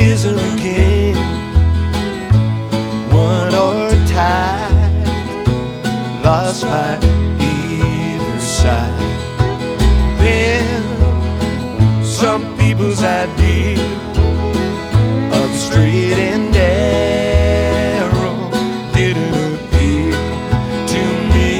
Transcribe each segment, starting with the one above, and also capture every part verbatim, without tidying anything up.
isn't a king, won or tied, lost by either side. Then some people's idea of straight and narrow didn't appeal to me.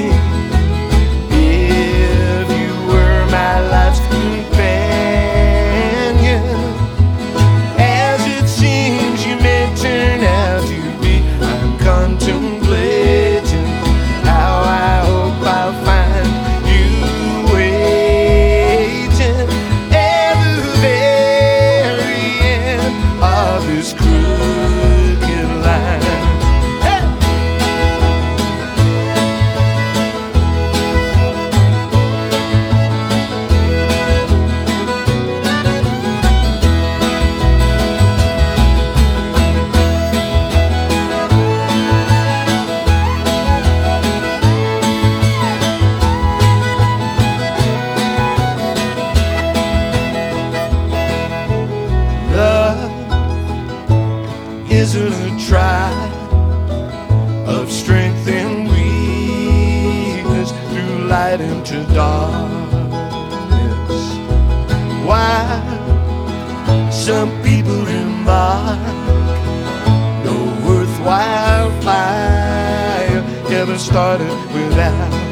If you were my life's companion, as it seems you may turn out to be, I'm contemplating how I hope I'll find you waiting at the very end of this crooked line. Hey! Love isn't a trial of strength and weakness through light into darkness. Why some people remark no worthwhile fire ever started without